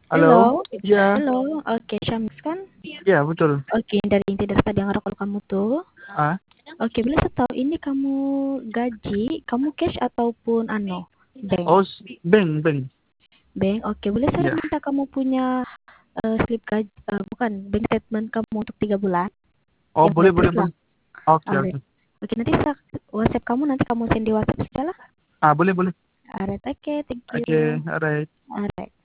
Halo? Halo, Iya, halo, oke, Syams kan? iya betul. Oke, dari inti dari tadi yang kalau kamu tuh. Ah, Oke, boleh saya tahu ini kamu gaji, kamu cash ataupun bank? oh, bank. Bank, oke, boleh saya Iya. minta kamu punya slip gaji, bukan, bank statement kamu untuk 3 bulan, Oh, yang boleh, latest boleh, lah. boleh. Oke, Alright. oke. Oke, nanti WhatsApp kamu, nanti kamu send di WhatsApp saja lah. Ah, boleh, boleh. Alright, oke, thank you. Oke, alright. Alright.